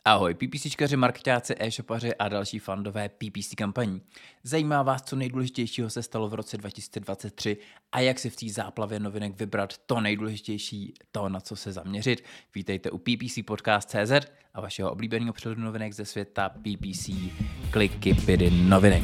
Ahoj, PPCčkaři, marketáci, e-shopaři a další fandové PPC kampaní. Zajímá vás, co nejdůležitějšího se stalo v roce 2023 a jak si v té záplavě novinek vybrat to nejdůležitější, to, na co se zaměřit. Vítejte u PPC Podcast.cz a vašeho oblíbeného přehledu novinek ze světa PPC Wikipedie novinek.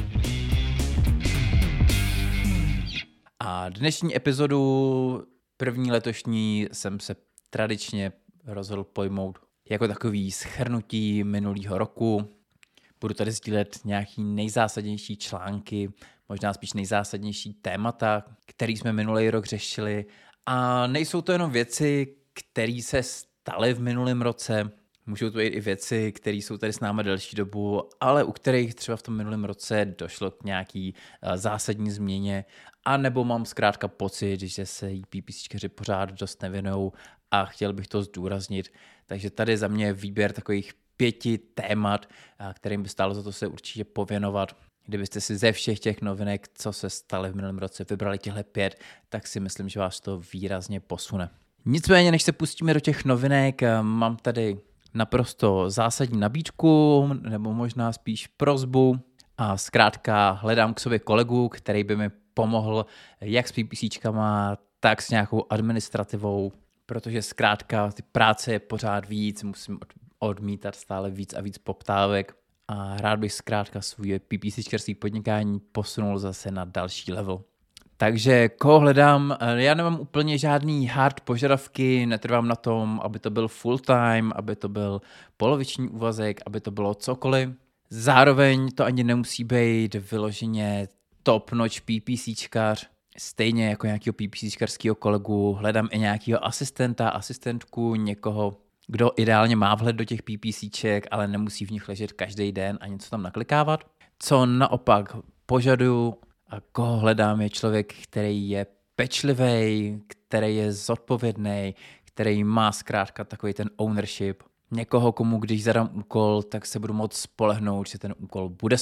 A dnešní epizodu, první letošní, jsem se tradičně rozhodl pojmout jako takový shrnutí minulého roku. Budu tady sdílet nějaký nejzásadnější články, možná spíš nejzásadnější témata, které jsme minulý rok řešili. A nejsou to jenom věci, které se staly v minulém roce, můžou to být i věci, které jsou tady s námi delší dobu, ale u kterých třeba v tom minulém roce došlo k nějaký zásadní změně, a nebo mám zkrátka pocit, že se jí PPCčkaři pořád dost nevěnou a chtěl bych to zdůraznit. Takže tady za mě výběr takových 5 témat, kterým by stálo za to se určitě pověnovat. Kdybyste si ze všech těch novinek, co se staly v minulém roce, vybrali těchto 5, tak si myslím, že vás to výrazně posune. Nicméně, než se pustíme do těch novinek, mám tady naprosto zásadní nabídku, nebo možná spíš prosbu. A zkrátka hledám k sobě kolegu, který by mi pomohl jak s PPCčkama, tak s nějakou administrativou, protože zkrátka ty práce je pořád víc, musím odmítat stále víc a víc poptávek a rád bych zkrátka svůj PPCčkarský podnikání posunul zase na další level. Takže koho hledám? Já nemám úplně žádný hard požadavky, netrvám na tom, aby to byl full time, aby to byl poloviční úvazek, aby to bylo cokoliv. Zároveň to ani nemusí být vyloženě top notch PPCčkař. Stejně jako nějakého PPCčkarského kolegu hledám i nějakého asistentku, někoho, kdo ideálně má vhled do těch PPCček, ale nemusí v nich ležet každý den a něco tam naklikávat. Co naopak požaduju a koho hledám, je člověk, který je pečlivý, který je zodpovědný, který má zkrátka takový ten ownership. Někoho, komu když zadám úkol, tak se budu moct spolehnout, že ten úkol bude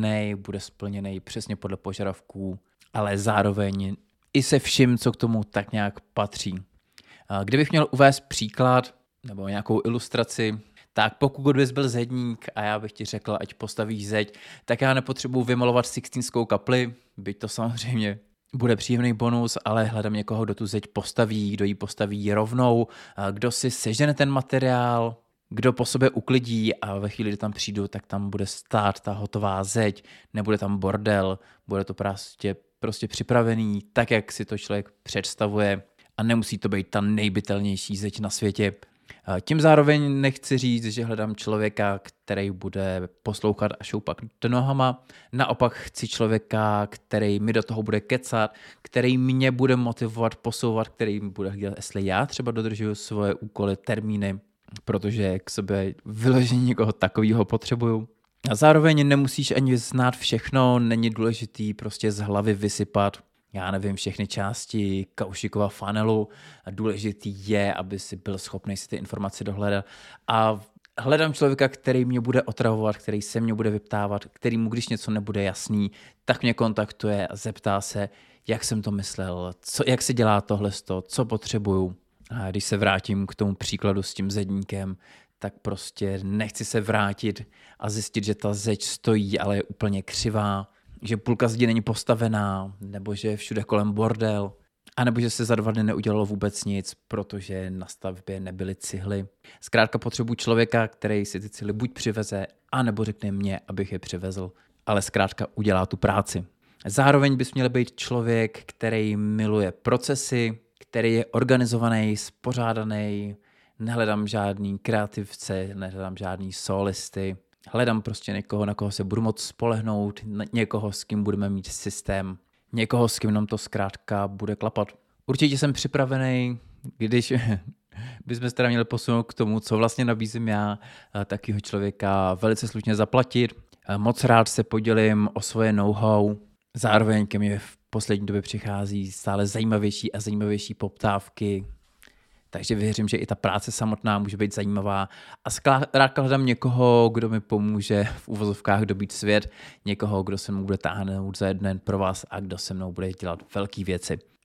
splněný přesně podle požadavků, ale zároveň i se vším, co k tomu tak nějak patří. Kdybych měl uvést příklad nebo nějakou ilustraci, tak pokud bys byl zedník a já bych ti řekl, ať postavíš zeď, tak já nepotřebuji vymalovat Sixtínskou kapli, byť to samozřejmě bude příjemný bonus, ale hledám někoho, kdo tu zeď postaví, kdo ji postaví rovnou, kdo si sežene ten materiál, kdo po sobě uklidí a ve chvíli, kdy tam přijdu, tak tam bude stát ta hotová zeď, nebude tam bordel, bude to prostě připravený tak, jak si to člověk představuje a nemusí to být ta nejbytelnější zeď na světě. Tím zároveň nechci říct, že hledám člověka, který bude poslouchat a šoupat do nohama. Naopak chci člověka, který mi do toho bude kecat, který mě bude motivovat, posouvat, který mi bude hlídat, jestli já třeba dodržuju svoje úkoly, termíny, protože k sobě vyložení někoho takového potřebuju. A zároveň nemusíš ani znát všechno, není důležitý prostě z hlavy vysypat, já nevím, všechny části Kaušikova funnelu. Důležitý je, aby si byl schopný si ty informace dohledat. A hledám člověka, který mě bude otravovat, který se mě bude vyptávat, kterýmu, když něco nebude jasný, tak mě kontaktuje a zeptá se, jak jsem to myslel, jak se dělá tohle, co potřebuju. A když se vrátím k tomu příkladu s tím zedníkem, tak prostě nechci se vrátit a zjistit, že ta zeď stojí, ale je úplně křivá, že půlka zdi není postavená, nebo že je všude kolem bordel, anebo že se za 2 dny neudělalo vůbec nic, protože na stavbě nebyly cihly. Zkrátka potřebuji člověka, který si ty cihly buď přiveze, anebo řekne mně, abych je přivezl, ale zkrátka udělá tu práci. Zároveň bys měl být člověk, který miluje procesy, který je organizovaný, spořádaný, nehledám žádný kreativce, nehledám žádný solisty, hledám prostě někoho, na koho se budu moct spolehnout, někoho, s kým budeme mít systém, někoho, s kým nám to zkrátka bude klapat. Určitě jsem připravený, když bychom se teda měli posunout k tomu, co vlastně nabízím já, takového člověka velice slušně zaplatit. Moc rád se podělím o svoje know-how, zároveň ke mně v poslední době přichází stále zajímavější a zajímavější poptávky, takže věřím, že i ta práce samotná může být zajímavá a zkrátka hledám někoho, kdo mi pomůže v uvozovkách dobít svět, někoho, kdo se mnou bude táhnout za jeden pro vás a kdo se mnou bude dělat velké věci.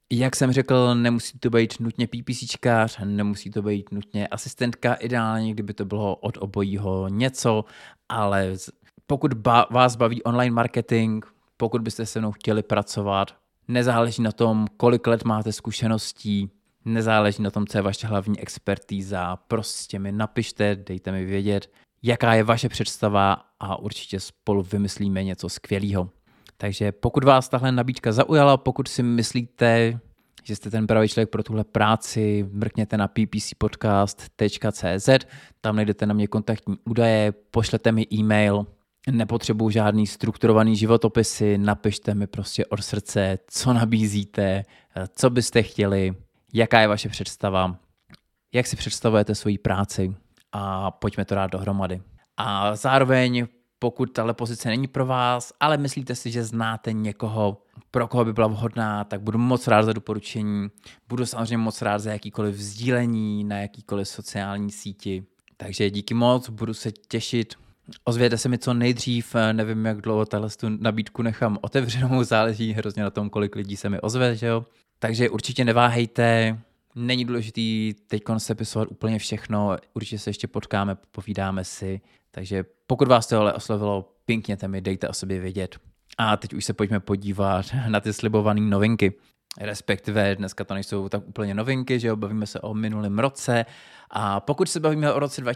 Jak jsem řekl, nemusí to být nutně PPCčkář, nemusí to být nutně asistentka, ideálně, kdyby to bylo od obojího něco, ale pokud vás baví online marketing, pokud byste se mnou chtěli pracovat, nezáleží na tom, kolik let máte zkušeností, nezáleží na tom, co je vaše hlavní expertíza, prostě mi napište, dejte mi vědět, jaká je vaše představa a určitě spolu vymyslíme něco skvělého. Takže pokud vás tahle nabídka zaujala, pokud si myslíte, že jste ten pravý člověk pro tuhle práci, mrkněte na ppcpodcast.cz, tam najdete na mě kontaktní údaje, pošlete mi e-mail, nepotřebuji žádný strukturovaný životopisy, napište mi prostě od srdce, co nabízíte, co byste chtěli, jaká je vaše představa, jak si představujete svoji práci a pojďme to dát dohromady. A zároveň, pokud tahle pozice není pro vás, ale myslíte si, že znáte někoho, pro koho by byla vhodná, tak budu moc rád za doporučení. Budu samozřejmě moc rád za jakýkoliv sdílení na jakýkoliv sociální síti. Takže díky moc, budu se těšit. Ozvěte se mi co nejdřív, nevím, jak dlouho tahle nabídku nechám otevřenou, záleží hrozně na tom, kolik lidí se mi ozve, že jo? Takže určitě neváhejte, není důležitý teď sepisovat úplně všechno, určitě se ještě potkáme, povídáme si, takže pokud vás tohle oslovilo, pinkněte mi, dejte o sobě vědět. A teď už se pojďme podívat na ty slibované novinky. Respektive dneska to nejsou tak úplně novinky, že jo, bavíme se o minulém roce a pokud se bavíme o roce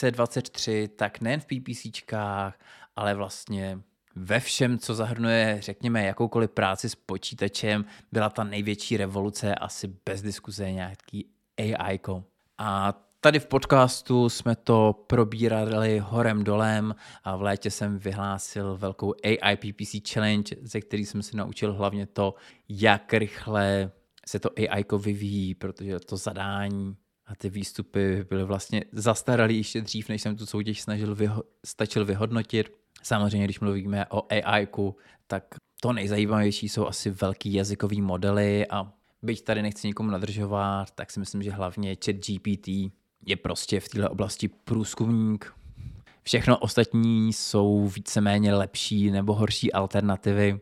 2023, tak nejen v PPCčkách, ale vlastně ve všem, co zahrnuje, řekněme, jakoukoliv práci s počítačem, byla ta největší revoluce asi bez diskuze nějaký AI-ko. A tady v podcastu jsme to probírali horem dolem a v létě jsem vyhlásil velkou AI PPC Challenge, ze který jsem se naučil hlavně to, jak rychle se to AI-ko vyvíjí, protože to zadání a ty výstupy byly vlastně zastaralý ještě dřív, než jsem tu soutěž stačil vyhodnotit. Samozřejmě, když mluvíme o AI-ku, tak to nejzajímavější jsou asi velký jazykový modely a byť tady nechci nikomu nadržovat, tak si myslím, že hlavně ChatGPT je prostě v této oblasti průzkumník. Všechno ostatní jsou víceméně lepší nebo horší alternativy.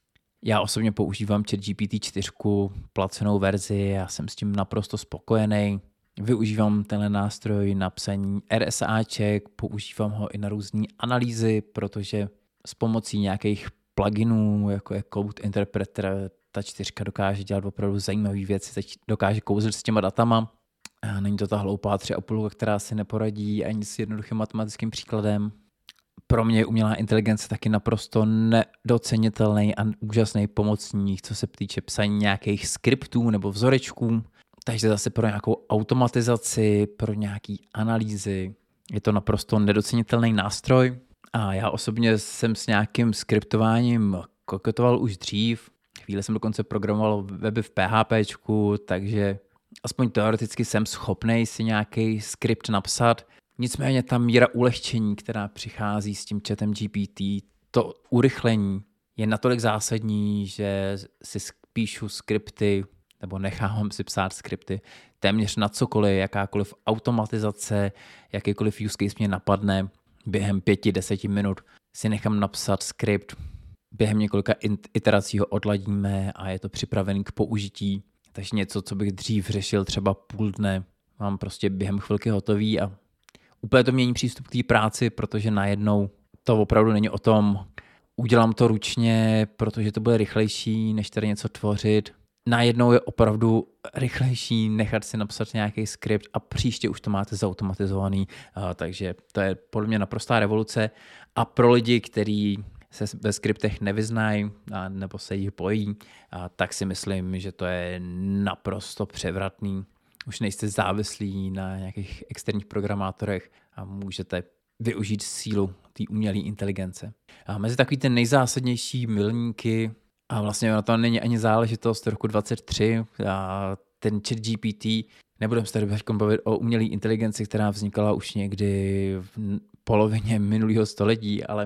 Já osobně používám ChatGPT 4, placenou verzi, a jsem s tím naprosto spokojený. Využívám tenhle nástroj na psaní RSAček, používám ho i na různé analýzy, protože s pomocí nějakých pluginů, jako je Code Interpreter, ta 4 dokáže dělat opravdu zajímavé věci, teď dokáže kouzlit s těma datama. A není to ta hloupá 3,5, která si neporadí ani s jednoduchým matematickým příkladem. Pro mě je umělá inteligence taky naprosto nedocenitelný a úžasný pomocník, co se týče psaní nějakých skriptů nebo vzorečků. Takže zase pro nějakou automatizaci, pro nějaký analýzy je to naprosto nedocenitelný nástroj. A já osobně jsem s nějakým skriptováním koketoval už dřív. Chvíli jsem dokonce programoval weby v PHPčku, takže aspoň teoreticky jsem schopnej si nějaký skript napsat. Nicméně ta míra ulehčení, která přichází s tím chatem GPT, to urychlení je natolik zásadní, že si píšu skripty nebo nechávám si psát skripty téměř na cokoliv, jakákoliv automatizace, jakýkoliv use case mě napadne, během 5-10 minut si nechám napsat skript, během několika iterací ho odladíme a je to připravený k použití. Takže něco, co bych dřív řešil třeba půl dne, mám prostě během chvilky hotový a úplně to mění přístup k té práci, protože najednou to opravdu není o tom, udělám to ručně, protože to bude rychlejší, než tady něco tvořit. Najednou je opravdu rychlejší nechat si napsat nějaký skript a příště už to máte zautomatizovaný, takže to je podle mě naprostá revoluce a pro lidi, kteří se ve skriptech nevyznají nebo se jich bojí, tak si myslím, že to je naprosto převratný. Už nejste závislí na nějakých externích programátorech a můžete využít sílu té umělé inteligence. A mezi takový ten nejzásadnější milníky, a vlastně na to není ani záležitost roku 23, a ten ChatGPT, nebudeme se tady bavit o umělé inteligenci, která vznikala už někdy v polovině minulého století, ale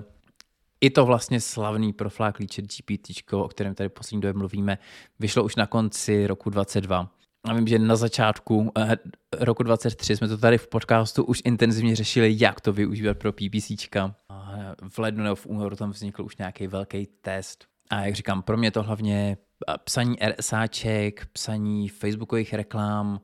i to vlastně slavný profláklý ChatGPT, o kterém tady poslední době mluvíme, vyšlo už na konci roku 22. A vím, že na začátku roku 23 jsme to tady v podcastu už intenzivně řešili, jak to využívat pro PPCčka. A v lednu nebo v únoru tam vznikl už nějaký velký test. A jak říkám, pro mě to hlavně psaní RSáček, psaní facebookových reklam,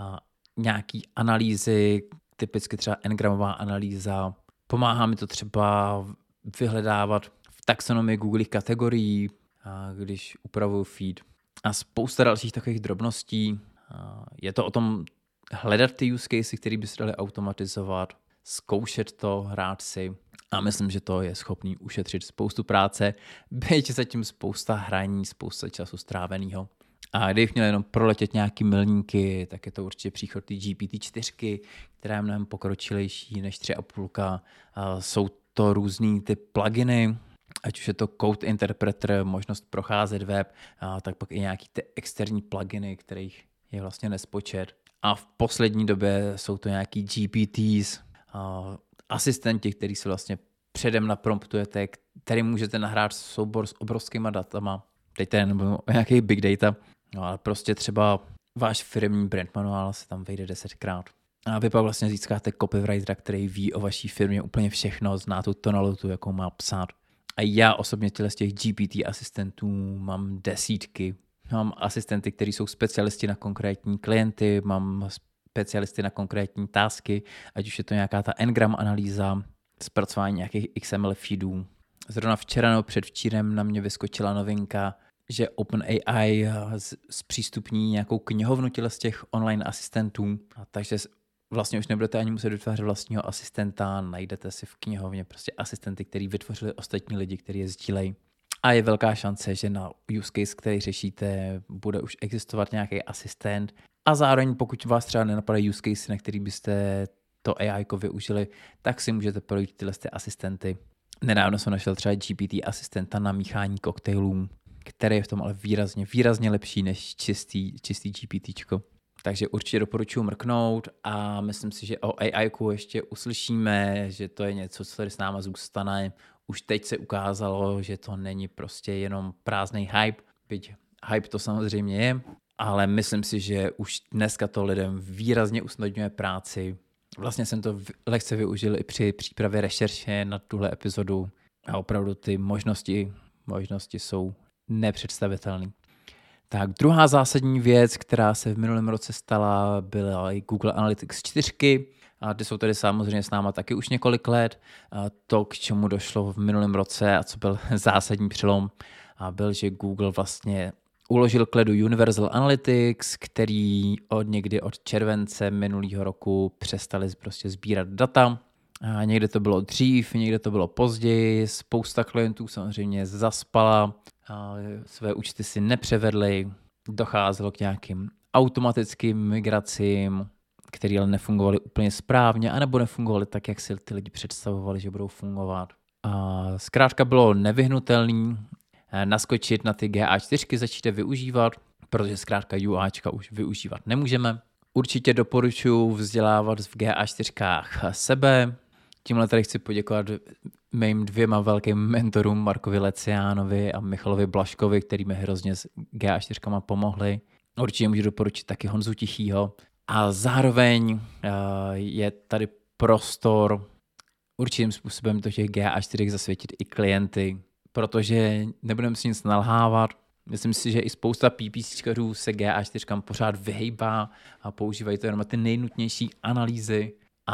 nějaký analýzy, typicky třeba engramová analýza. Pomáhá mi to třeba vyhledávat v taxonomii Google kategorií, když upravuju feed. A spousta dalších takových drobností. Je to o tom hledat ty use casey, které by se daly automatizovat, zkoušet to, hrát si. A myslím, že to je schopný ušetřit spoustu práce, byť zatím spousta hraní, spousta času stráveného. A kdybych měl jenom proletět nějaký milníky, tak je to určitě příchod té GPT-4, která je mnohem pokročilejší než 3,5. Jsou to různý ty pluginy, ať už je to Code Interpreter, možnost procházet web, tak pak i nějaký ty externí pluginy, kterých je vlastně nespočet. A v poslední době jsou to nějaký GPTs, asistenti, který si vlastně předem napromptujete, který můžete nahrát soubor s obrovskýma datama. Teď to je nebo nějaký big data, ale prostě třeba váš firmní brand manuál se tam vejde 10krát. A vy pak vlastně získáte copywritera, který ví o vaší firmě úplně všechno, zná tu tonalitu, jakou má psát. A já osobně z těch GPT asistentů mám desítky. Mám asistenty, kteří jsou specialisti na konkrétní klienty, mám specialisty na konkrétní tasky, ať už je to nějaká ta Ngram analýza, zpracování nějakých XML feedů. Zrovna včera nebo předvčírem na mě vyskočila novinka, že OpenAI zpřístupní nějakou knihovnu z těch online asistentů, takže vlastně už nebudete ani muset vytvářet vlastního asistenta, najdete si v knihovně prostě asistenty, který vytvořili ostatní lidi, kteří je sdílejí. A je velká šance, že na use case, který řešíte, bude už existovat nějaký asistent. A zároveň, pokud vás třeba nenapadají use case, na který byste to AI využili, tak si můžete projít tyhle asistenty. Nedávno jsem našel třeba GPT asistenta na míchání koktejlů, který je v tom ale výrazně lepší než čistý GPTčko. Takže určitě doporučuji mrknout a myslím si, že o AIku ještě uslyšíme, že to je něco, co tady s náma zůstane. Už teď se ukázalo, že to není prostě jenom prázdný hype, byť hype to samozřejmě je, ale myslím si, že už dneska to lidem výrazně usnadňuje práci. Vlastně jsem to lehce využil i při přípravě rešerše na tuhle epizodu a opravdu ty možnosti jsou nepředstavitelné. Tak druhá zásadní věc, která se v minulém roce stala, byla i Google Analytics 4. A ty jsou tady samozřejmě s náma taky už několik let. A to, k čemu došlo v minulém roce a co byl zásadní přelom, byl, že Google vlastně uložil k ledu Universal Analytics, který někdy od července minulého roku přestali prostě sbírat data. A někde to bylo dřív, někde to bylo později. Spousta klientů samozřejmě zaspala, své účty si nepřevedli, docházelo k nějakým automatickým migracím, které ale nefungovaly úplně správně, anebo nefungovaly tak, jak si ty lidi představovali, že budou fungovat. A zkrátka bylo nevyhnutelné naskočit na ty GA4, začít využívat, protože zkrátka UAčka už využívat nemůžeme. Určitě doporučuji vzdělávat v GA4 sebe. Tímhle tady chci poděkovat mým 2 velkým mentorům, Markovi Leciánovi a Michalovi Blaškovi, který mi hrozně s GA4 pomohli. Určitě můžu doporučit taky Honzu Tichýho. A zároveň je tady prostor určitým způsobem do těch GA4 zasvětit i klienty, protože nebudeme si nic nalhávat. Myslím si, že i spousta PPCčkarů se GA4 pořád vyhejbá a používají to jenom na ty nejnutnější analýzy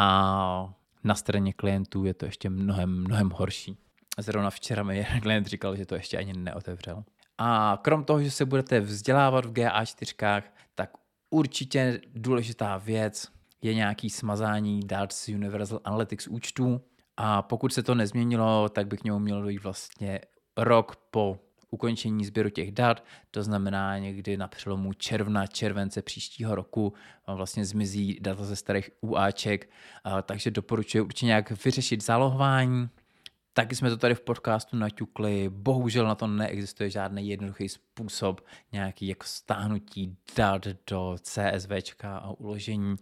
a na straně klientů je to ještě mnohem horší. Zrovna včera mi jeden klient říkal, že to ještě ani neotevřel. A krom toho, že se budete vzdělávat v GA4, tak určitě důležitá věc je nějaký smazání dat z Universal Analytics účtů. A pokud se to nezměnilo, tak by k němu mělo dojít vlastně rok po ukončení sběru těch dat, to znamená někdy na přelomu července příštího roku vlastně zmizí data ze starých UAček, takže doporučuji určitě nějak vyřešit zálohování. Taky jsme to tady v podcastu naťukli, bohužel na to neexistuje žádný jednoduchý způsob, nějaký jako stáhnutí dat do CSVčka a uložení.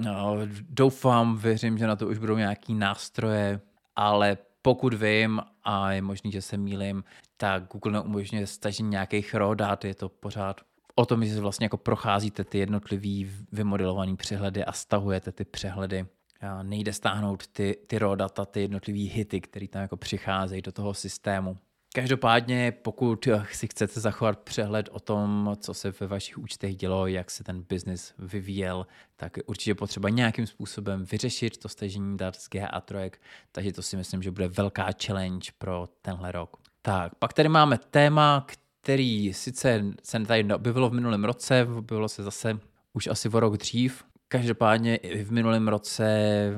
Doufám, věřím, že na to už budou nějaký nástroje, ale pokud vím, a je možný, že se mýlím, tak Google neumožňuje stažení nějakých raw dat, je to pořád o tom, že vlastně jako procházíte ty jednotlivý vymodelované přehledy a stahujete ty přehledy. Nejde stáhnout ty raw data, ty jednotlivý hity, které tam jako přicházejí do toho systému. Každopádně, pokud si chcete zachovat přehled o tom, co se ve vašich účtech dělo, jak se ten biznis vyvíjel, tak je určitě potřeba nějakým způsobem vyřešit to stažení dat z GA3, takže to si myslím, že bude velká challenge pro tenhle rok. Tak, pak tady máme téma, který sice se tady neobjevilo v minulém roce, objevilo se zase už asi o rok dřív. Každopádně i v minulém roce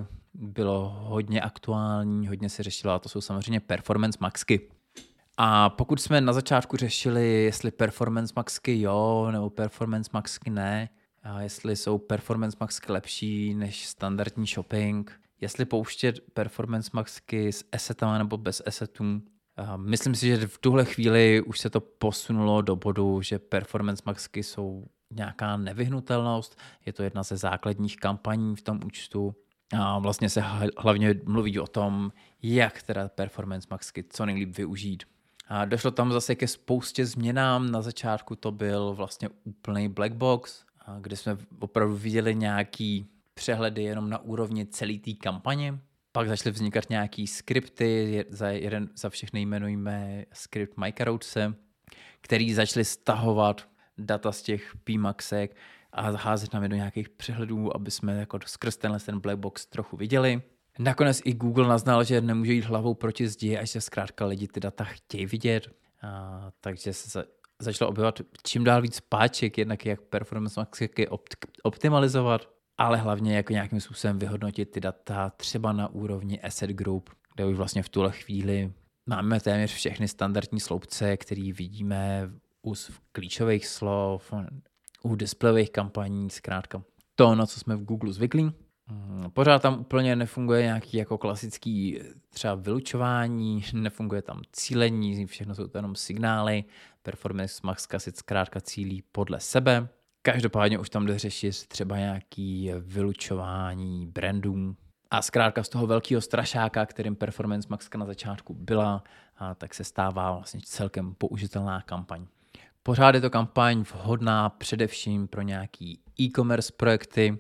bylo hodně aktuální, hodně se řešilo, a to jsou samozřejmě performance maxky. A pokud jsme na začátku řešili, jestli performance maxky jo, nebo performance maxky ne, a jestli jsou performance maxky lepší než standardní shopping, jestli pouštět performance maxky s assetama nebo bez assetů. Myslím si, že v tuhle chvíli už se to posunulo do bodu, že performance maxky jsou nějaká nevyhnutelnost, je to jedna ze základních kampaní v tom účtu. A vlastně se hlavně mluví o tom, jak teda performance maxky co nejlíp využít. A došlo tam zase ke spoustě změnám. Na začátku to byl vlastně úplný black box, kde jsme opravdu viděli nějaký přehledy jenom na úrovni celé té kampaně. Pak začaly vznikat nějaký skripty, za všechny jmenujeme skript Microsoftse, který začaly stahovat data z těch PMaxek a házet nám je do nějakých přehledů, aby jsme jako skrz ten black box trochu viděli. Nakonec i Google naznal, že nemůže jít hlavou proti zdi, až se zkrátka lidi ty data chtějí vidět. Takže se začalo objevovat čím dál víc páček, jednak jak performance maxky optimalizovat, ale hlavně jako nějakým způsobem vyhodnotit ty data třeba na úrovni asset group, kde už vlastně v tuhle chvíli máme téměř všechny standardní sloupce, který vidíme u klíčových slov, u displejových kampaní, zkrátka to, na co jsme v Google zvyklí. Pořád tam úplně nefunguje nějaký jako klasický třeba vylučování, nefunguje tam cílení, všechno jsou to jenom signály, performance maxka si zkrátka cílí podle sebe. Každopádně už tam jde řešit třeba nějaký vylučování brandů a zkrátka z toho velkého strašáka, kterým performance maxka na začátku byla, tak se stává vlastně celkem použitelná kampaň. Pořád je to kampaň vhodná především pro nějaký e-commerce projekty.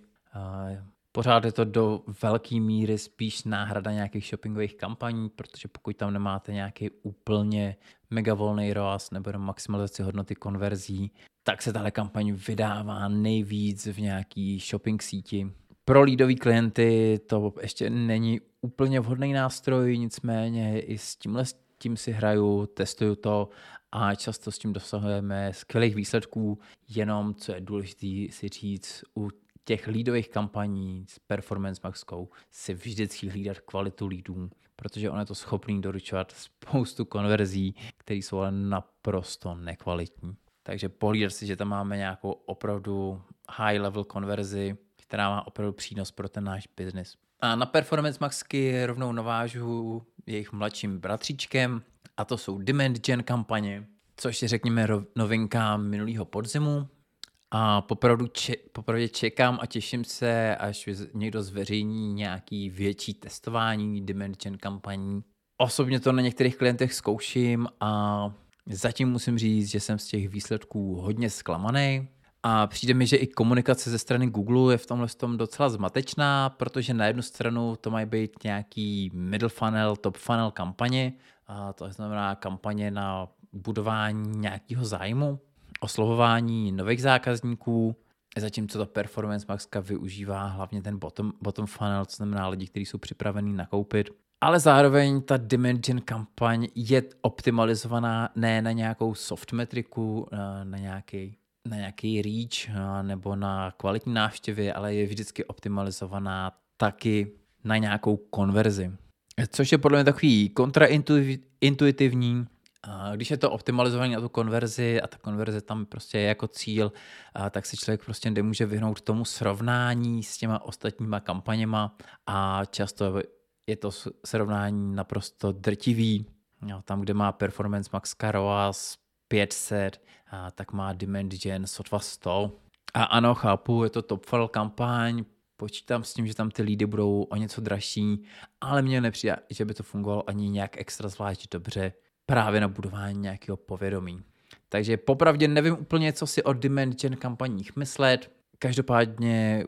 Pořád je to do velké míry spíš náhrada nějakých shoppingových kampaní, protože pokud tam nemáte nějaký úplně mega volný ROAS nebo maximalizaci hodnoty konverzí, tak se tahle kampaň vydává nejvíc v nějaký shopping síti. Pro leadový klienty to ještě není úplně vhodný nástroj, nicméně i s tím si hraju, testuju to a často s tím dosahujeme skvělých výsledků, jenom co je důležité si říct, u těch leadových kampaní s performance maxkou si vždycky hlídat kvalitu leadů, protože on je to schopný doručovat spoustu konverzí, které jsou ale naprosto nekvalitní. Takže pohlídat si, že tam máme nějakou opravdu high level konverzi, která má opravdu přínos pro ten náš business. A na performance maxky rovnou navážu jejich mladším bratříčkem, a to jsou demand gen kampaně, což je řekněme novinka minulého podzimu. A popravdě čekám a těším se, až někdo zveřejní nějaký větší testování demand gen kampaní. Osobně to na některých klientech zkouším a zatím musím říct, že jsem z těch výsledků hodně zklamaný. A přijde mi, že i komunikace ze strany Google je v tomhle tom docela zmatečná, protože na jednu stranu to mají být nějaký middle funnel, top funnel kampaně, a to znamená kampaně na budování nějakého zájmu, oslovování nových zákazníků, zatímco ta performance maxka využívá hlavně ten bottom funnel, to znamená lidi, kteří jsou připravení nakoupit. Ale zároveň ta demand gen kampaň je optimalizovaná ne na nějakou soft metriku, na nějaký reach nebo na kvalitní návštěvy, ale je vždycky optimalizovaná taky na nějakou konverzi. Což je podle mě takový kontraintuitivní. Když je to optimalizované na tu konverzi a ta konverze tam prostě je jako cíl, tak se člověk prostě nemůže vyhnout tomu srovnání s těma ostatníma kampaněma a často je to srovnání naprosto drtivý. Tam, kde má performance maxka ROAS 500, tak má demand gen sotva 100. A ano, chápu, je to top funnel kampaň, počítám s tím, že tam ty lídy budou o něco dražší, ale mně nepřijde, že by to fungovalo ani nějak extra zvlášť dobře právě na budování nějakého povědomí. Takže popravdě nevím úplně, co si o demand gen kampaních myslet. Každopádně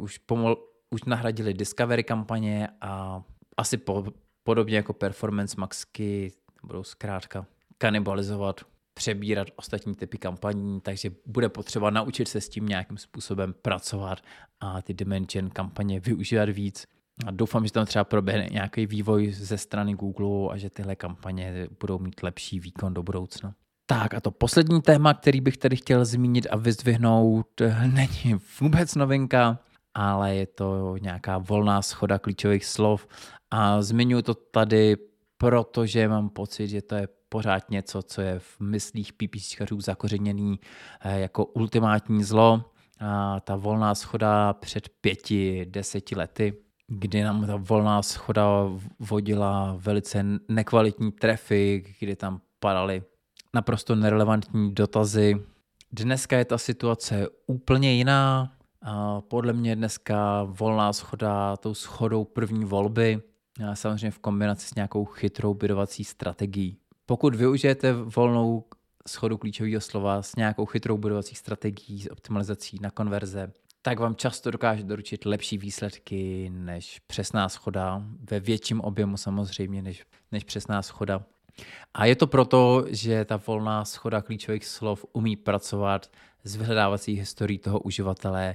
už nahradili discovery kampaně a asi podobně jako performance maxky budou zkrátka kanibalizovat, přebírat ostatní typy kampaní, takže bude potřeba naučit se s tím nějakým způsobem pracovat a ty Dimension kampaně využívat víc. A doufám, že tam třeba proběhne nějaký vývoj ze strany Google a že tyhle kampaně budou mít lepší výkon do budoucna. Tak a to poslední téma, který bych tady chtěl zmínit a vyzdvihnout, není vůbec novinka, ale je to nějaká volná shoda klíčových slov a zmiňuji to tady, protože mám pocit, že to je pořád něco, co je v myslích PPCčkařů zakořeněný jako ultimátní zlo. A ta volná shoda před 5-10 lety, kdy nám ta volná shoda vodila velice nekvalitní trafik, kdy tam padaly naprosto nerelevantní dotazy. Dneska je ta situace úplně jiná. A podle mě dneska volná shoda tou shodou první volby, a samozřejmě v kombinaci s nějakou chytrou budovací strategií. Pokud využijete volnou shodu klíčového slova s nějakou chytrou budovací strategií, s optimalizací na konverze, tak vám často dokáže doručit lepší výsledky než přesná shoda, ve větším objemu samozřejmě než přesná shoda. A je to proto, že ta volná shoda klíčových slov umí pracovat s vyhledávací historií toho uživatele,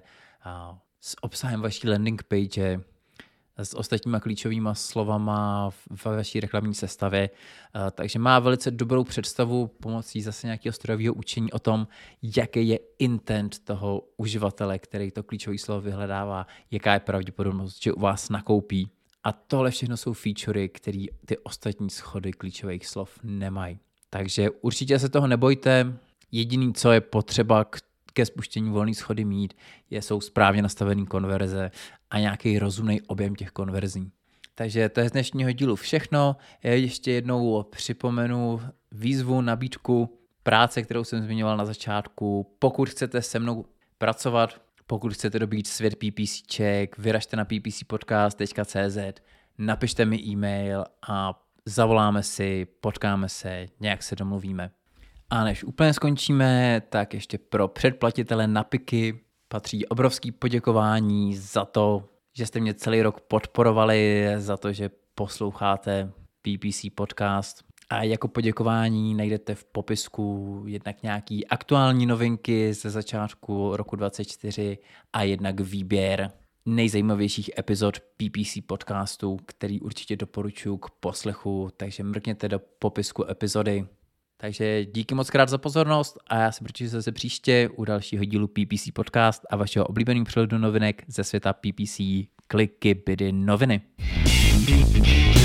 s obsahem vaší landing page, s ostatníma klíčovými slovama v vaší reklamní sestavě. Takže má velice dobrou představu pomocí zase nějakého strojového učení o tom, jaký je intent toho uživatele, který to klíčové slovo vyhledává, jaká je pravděpodobnost, že u vás nakoupí. A tohle všechno jsou featurey, které ty ostatní schody klíčových slov nemají. Takže určitě se toho nebojte. Jediný, co je potřeba ke spuštění volné schody mít, jsou správně nastavené konverze a nějaký rozumný objem těch konverzí. Takže to je z dnešního dílu všechno. Ještě jednou připomenu výzvu, nabídku práce, kterou jsem zmiňoval na začátku. Pokud chcete se mnou pracovat, pokud chcete dobít svět PPCček, vyražte na ppcpodcast.cz, napište mi e-mail a zavoláme si, potkáme se, nějak se domluvíme. A než úplně skončíme, tak ještě pro předplatitele Napiky patří obrovský poděkování za to, že jste mě celý rok podporovali, za to, že posloucháte PPC podcast. A jako poděkování najdete v popisku jednak nějaký aktuální novinky ze začátku roku 2024 a jednak výběr nejzajímavějších epizod PPC podcastu, který určitě doporučuji k poslechu, takže mrkněte do popisku epizody. Takže díky moc krát za pozornost a já se těším zase příště u dalšího dílu PPC podcast a vašeho oblíbeného přehledu novinek ze světa PPC. Kliky, bydy, noviny.